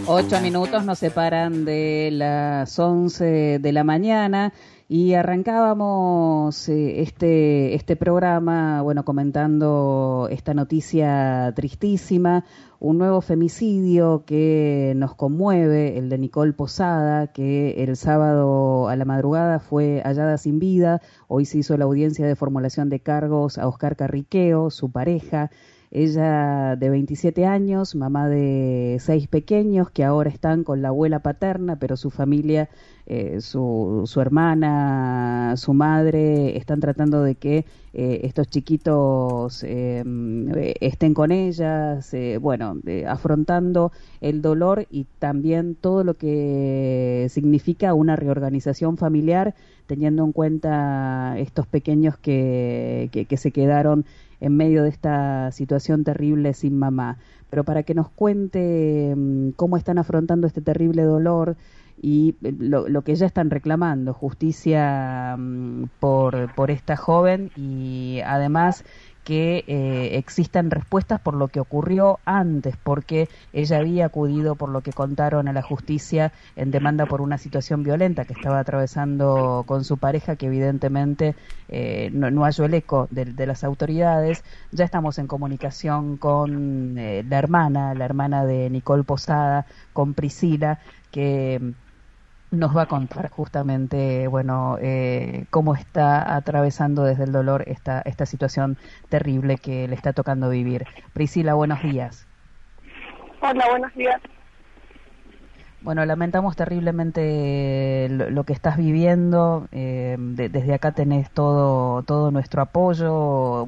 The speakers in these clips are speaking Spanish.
8 minutos nos separan de las 11 de la mañana y arrancábamos este programa, bueno, comentando esta noticia tristísima, un nuevo femicidio que nos conmueve, el de Nicole Posada, que el sábado a la madrugada fue hallada sin vida. Hoy se hizo la audiencia de formulación de cargos a Oscar Carriqueo, su pareja. Ella de 27 años, mamá de 6 pequeños que ahora están con la abuela paterna, pero su familia, su hermana, su madre, están tratando de que estos chiquitos estén con ellas, afrontando el dolor y también todo lo que significa una reorganización familiar, teniendo en cuenta estos pequeños que se quedaron en medio de esta situación terrible sin mamá. Pero para que nos cuente cómo están afrontando este terrible dolor y lo que ya están reclamando, justicia por esta joven y además que existan respuestas por lo que ocurrió antes, porque ella había acudido, por lo que contaron, a la justicia en demanda por una situación violenta que estaba atravesando con su pareja, que evidentemente no halló el eco de las autoridades. Ya estamos en comunicación con la hermana de Nicole Posada, con Priscila, que nos va a contar justamente, cómo está atravesando desde el dolor esta situación terrible que le está tocando vivir. Priscila, buenos días. Hola, buenos días. Bueno, lamentamos terriblemente lo que estás viviendo. Desde acá tenés todo nuestro apoyo,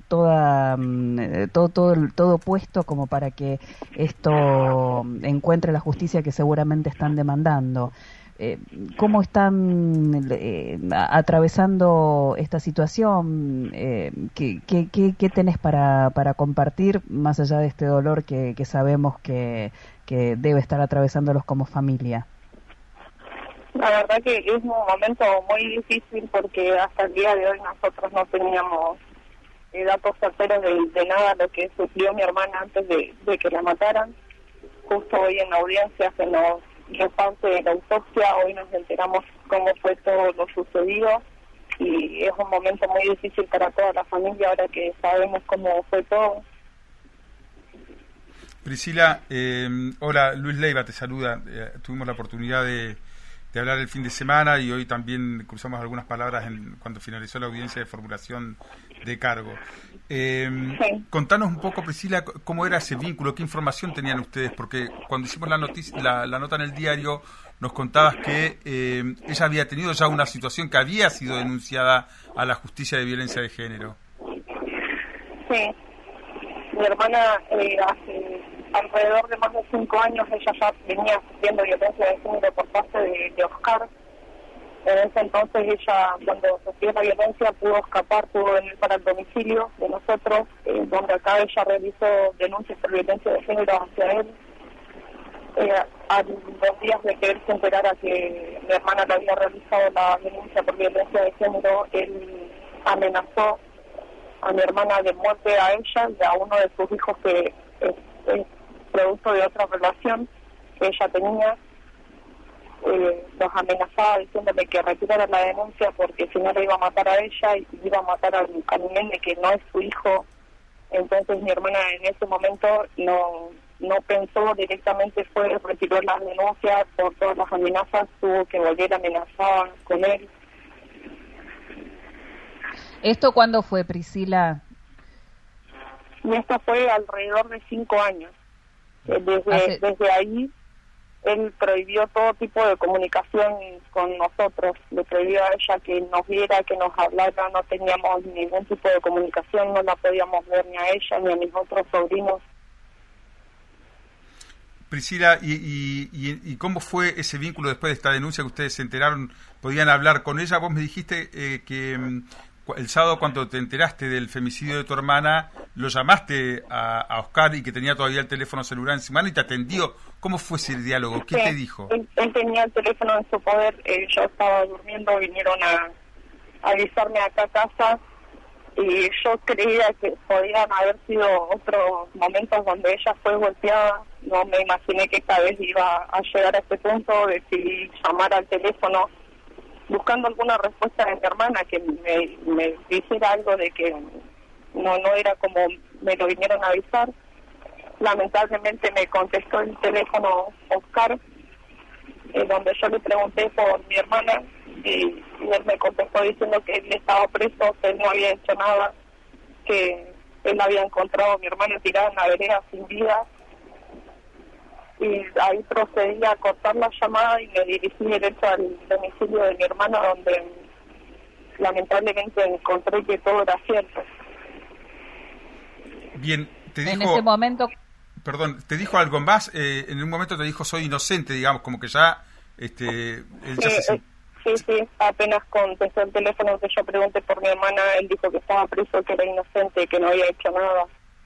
todo puesto como para que esto encuentre la justicia que seguramente están demandando. ¿Cómo están atravesando esta situación? ¿Qué tenés para compartir más allá de este dolor que sabemos que debe estar atravesándolos como familia? La verdad que es un momento muy difícil porque hasta el día de hoy nosotros no teníamos datos certeros de nada lo que sufrió mi hermana antes de que la mataran. Justo hoy en la audiencia se nos reparte la autopsia, hoy nos enteramos cómo fue todo lo sucedido y es un momento muy difícil para toda la familia ahora que sabemos cómo fue todo. Priscila, hola, Luis Leiva te saluda. Tuvimos la oportunidad de hablar el fin de semana y hoy también cruzamos algunas palabras cuando finalizó la audiencia de formulación de cargo. Sí. Contanos un poco, Priscila, cómo era ese vínculo, qué información tenían ustedes, porque cuando hicimos la nota en el diario nos contabas que ella había tenido ya una situación que había sido denunciada a la justicia de violencia de género. Sí, mi hermana hace alrededor de más de 5 años ella ya venía sufriendo violencia de género por parte de Oscar. En ese entonces ella, cuando sufrió la violencia, pudo escapar, pudo venir para el domicilio de nosotros, donde acá ella realizó denuncias por violencia de género hacia él. A los días de que él se enterara que mi hermana le había realizado la denuncia por violencia de género, él amenazó a mi hermana de muerte a ella y a uno de sus hijos que es producto de otra relación que ella tenía. Los amenazaba diciéndole que retirara la denuncia porque si no le iba a matar a ella y iba a matar al nene que no es su hijo. Entonces mi hermana en ese momento no pensó, directamente fue, retiró las denuncias por todas las amenazas, tuvo que volver a amenazar con él. ¿Esto cuándo fue, Priscila? Y esto fue alrededor de 5 años. Desde ahí él prohibió todo tipo de comunicación con nosotros, le prohibió a ella que nos viera, que nos hablara, no teníamos ningún tipo de comunicación, no la podíamos ver ni a ella ni a mis otros sobrinos. Priscila, ¿y cómo fue ese vínculo después de esta denuncia que ustedes se enteraron? ¿Podían hablar con ella? Vos me dijiste que el sábado, cuando te enteraste del femicidio de tu hermana, lo llamaste a Oscar y que tenía todavía el teléfono celular en su mano y te atendió. ¿Cómo fue ese diálogo? ¿Qué te dijo? Él tenía el teléfono en su poder, yo estaba durmiendo, vinieron a avisarme acá a casa y yo creía que podían haber sido otros momentos donde ella fue golpeada. No me imaginé que esta vez iba a llegar a este punto. Decidí llamar al teléfono buscando alguna respuesta de mi hermana que me dijera algo de que no era como me lo vinieron a avisar. Lamentablemente me contestó el teléfono Oscar, donde yo le pregunté por mi hermana, y él me contestó diciendo que él estaba preso, que él no había hecho nada, que él había encontrado a mi hermana tirada en la vereda sin vida. Y ahí procedí a cortar la llamada y me dirigí directo al domicilio de mi hermana, donde lamentablemente encontré que todo era cierto. Bien, te dijo... En ese momento... Perdón, ¿te dijo algo más? En un momento te dijo soy inocente, digamos, como que ya... él ya Sí, apenas contestó el teléfono que yo pregunté por mi hermana, él dijo que estaba preso, que era inocente, que no había hecho nada.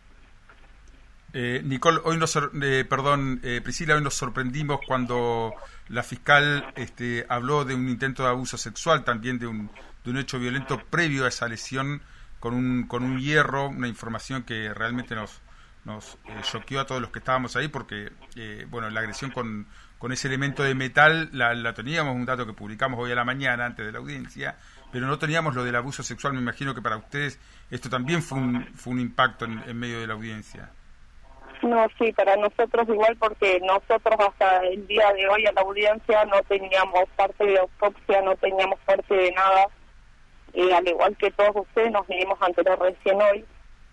Nicole, hoy Priscila, hoy nos sorprendimos cuando la fiscal habló de un intento de abuso sexual, también de un hecho violento previo a esa lesión con un hierro, una información que realmente nos choqueó a todos los que estábamos ahí, porque la agresión con ese elemento de metal la teníamos, un dato que publicamos hoy a la mañana antes de la audiencia, pero no teníamos lo del abuso sexual. Me imagino que para ustedes esto también fue un impacto en medio de la audiencia. No, sí, para nosotros igual, porque nosotros hasta el día de hoy en la audiencia no teníamos parte de autopsia, no teníamos parte de nada, y al igual que todos ustedes nos vinimos a enterar recién hoy.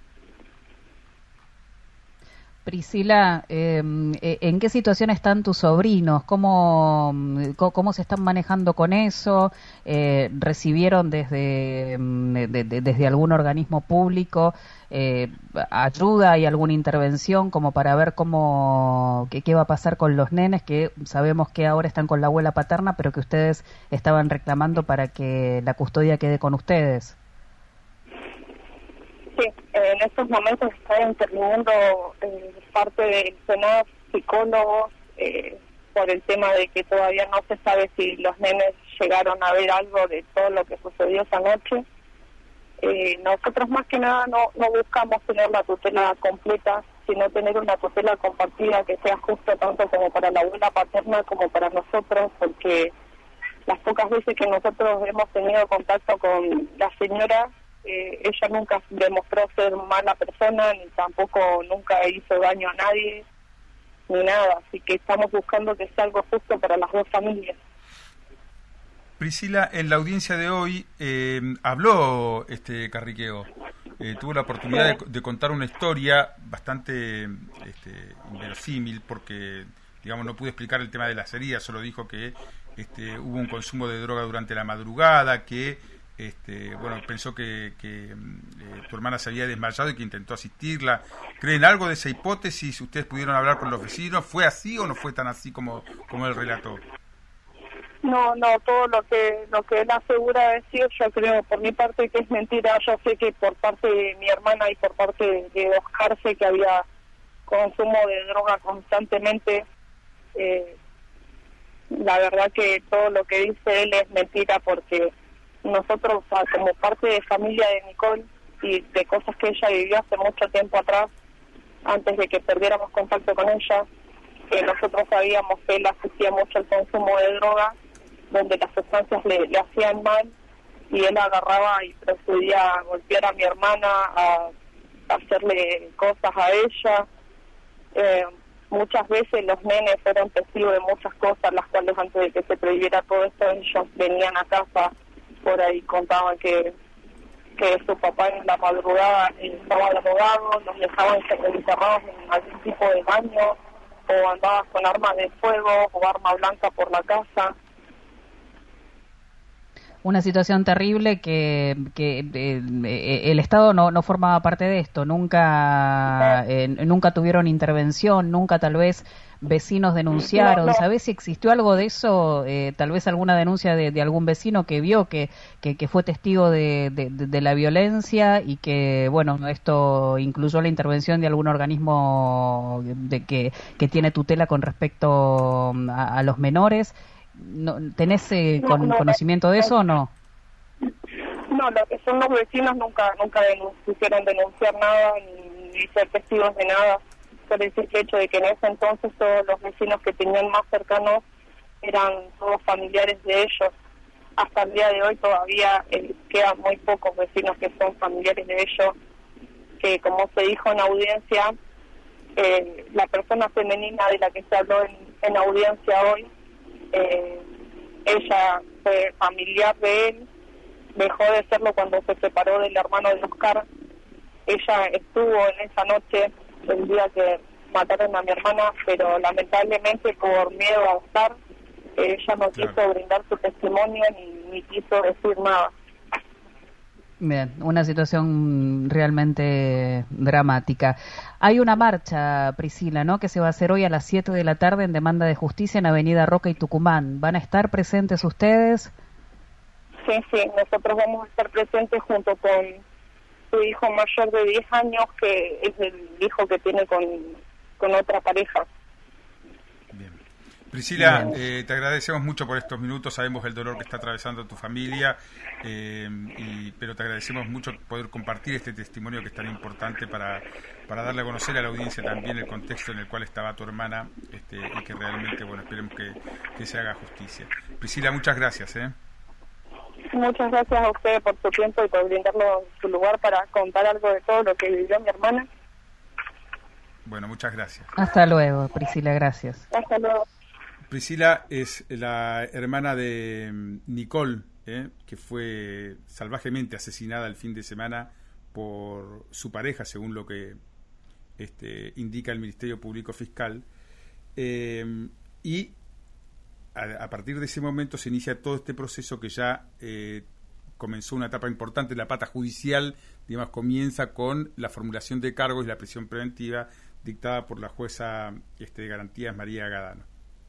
Priscila, ¿en qué situación están tus sobrinos? ¿Cómo se están manejando con eso? ¿Recibieron desde algún organismo público ayuda y alguna intervención como para ver qué va a pasar con los nenes, que sabemos que ahora están con la abuela paterna, pero que ustedes estaban reclamando para que la custodia quede con ustedes? Sí, en estos momentos está interviniendo parte del SENAF, psicólogos, por el tema de que todavía no se sabe si los nenes llegaron a ver algo de todo lo que sucedió esa noche. Nosotros más que nada no buscamos tener la tutela completa, sino tener una tutela compartida que sea justo tanto como para la abuela paterna como para nosotros, porque las pocas veces que nosotros hemos tenido contacto con la señora, ella nunca demostró ser mala persona, ni tampoco nunca hizo daño a nadie, ni nada. Así que estamos buscando que sea algo justo para las dos familias. Priscila, en la audiencia de hoy habló Carriqueo. Tuvo la oportunidad de contar una historia bastante inverosímil, porque digamos no pude explicar el tema de las heridas, solo dijo que hubo un consumo de droga durante la madrugada, que pensó que tu hermana se había desmayado y que intentó asistirla. ¿Creen algo de esa hipótesis? ¿Ustedes pudieron hablar con los vecinos? ¿Fue así o no fue tan así como él relató? No, todo lo que él asegura decir, yo creo por mi parte que es mentira. Yo sé que por parte de mi hermana y por parte de Oscar sé que había consumo de droga constantemente. La verdad que todo lo que dice él es mentira, porque nosotros, como parte de familia de Nicole y de cosas que ella vivió hace mucho tiempo atrás, antes de que perdiéramos contacto con ella, que nosotros sabíamos que él asistía mucho al consumo de droga, donde las sustancias le hacían mal, y él agarraba y procedía a golpear a mi hermana, a hacerle cosas a ella. Muchas veces los nenes fueron testigos de muchas cosas, las cuales antes de que se prohibiera todo esto, ellos venían a casa, por ahí contaban que su papá en la madrugada estaba drogado, los dejaban encerrados en algún tipo de baño, o andaba con armas de fuego o arma blanca por la casa. Una situación terrible que el Estado no formaba parte de esto, nunca tuvieron intervención, nunca tal vez vecinos denunciaron. No. ¿Sabés si existió algo de eso? Tal vez alguna denuncia de algún vecino que vio que fue testigo de la violencia, y que, bueno, esto incluyó la intervención de algún organismo que tiene tutela con respecto a los menores. ¿Tenés conocimiento de eso o no? No, lo que son los vecinos nunca quisieron denunciar nada ni ser testigos de nada, por el simple hecho de que en ese entonces todos los vecinos que tenían más cercanos eran todos familiares de ellos. Hasta el día de hoy todavía quedan muy pocos vecinos que son familiares de ellos, que como se dijo en audiencia, la persona femenina de la que se habló en audiencia hoy, ella fue familiar de él, dejó de serlo cuando se separó del hermano de Oscar. Ella estuvo en esa noche, el día que mataron a mi hermana, pero lamentablemente por miedo a Oscar, ella no quiso brindar su testimonio ni quiso decir nada. Bien, una situación realmente dramática. Hay una marcha, Priscila, ¿no?, que se va a hacer hoy a las 7 de la tarde en demanda de justicia en Avenida Roca y Tucumán. ¿Van a estar presentes ustedes? Sí, nosotros vamos a estar presentes junto con su hijo mayor de 10 años, que es el hijo que tiene con otra pareja. Bien. Priscila, te agradecemos mucho por estos minutos, sabemos el dolor que está atravesando tu familia, pero te agradecemos mucho poder compartir este testimonio que es tan importante para darle a conocer a la audiencia también el contexto en el cual estaba tu hermana, y que realmente, bueno, esperemos que se haga justicia. Priscila, muchas gracias. Muchas gracias a usted por su tiempo y por brindarnos su lugar para contar algo de todo lo que vivió mi hermana. Bueno, muchas gracias. Hasta luego, Priscila, gracias. Hasta luego. Priscila es la hermana de Nicole, que fue salvajemente asesinada el fin de semana por su pareja, según lo que indica el Ministerio Público Fiscal. Y a partir de ese momento se inicia todo este proceso que ya comenzó una etapa importante. La pata judicial, digamos, comienza con la formulación de cargos y la prisión preventiva dictada por la jueza de garantías María Gadano.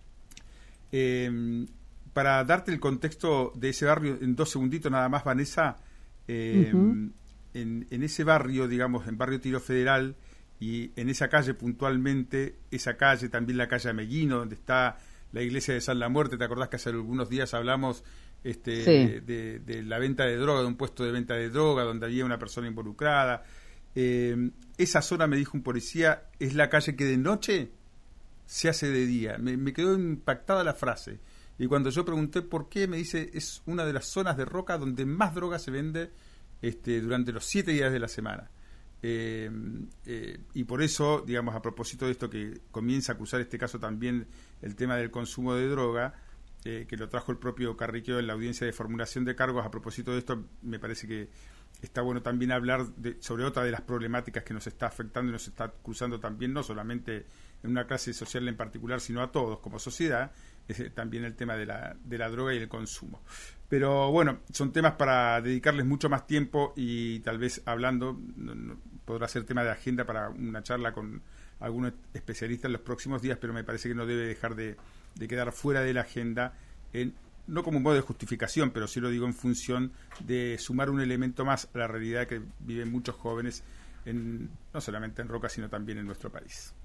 Para darte el contexto de ese barrio, en 2 segunditos nada más, Vanessa, en ese barrio, digamos, en Barrio Tiro Federal, y en esa calle puntualmente, esa calle, también la calle Ameguino, donde está la iglesia de San La Muerte. ¿Te acordás que hace algunos días hablamos sí, de la venta de droga, de un puesto de venta de droga donde había una persona involucrada? Esa zona, me dijo un policía, es la calle que de noche se hace de día. Me quedó impactada la frase. Y cuando yo pregunté por qué, me dice, es una de las zonas de Roca donde más droga se vende durante los 7 días de la semana. Y por eso, digamos, a propósito de esto que comienza a acusar este caso también el tema del consumo de droga, que lo trajo el propio Carriqueo en la audiencia de formulación de cargos, a propósito de esto, me parece que está bueno también hablar sobre otra de las problemáticas que nos está afectando y nos está cruzando también, no solamente en una clase social en particular, sino a todos como sociedad, es también el tema de la droga y el consumo. Pero bueno, son temas para dedicarles mucho más tiempo y tal vez hablando, podrá ser tema de agenda para una charla con algunos especialistas en los próximos días, pero me parece que no debe dejar de quedar fuera de la agenda, no como un modo de justificación, pero sí lo digo en función de sumar un elemento más a la realidad que viven muchos jóvenes, no solamente en Roca, sino también en nuestro país.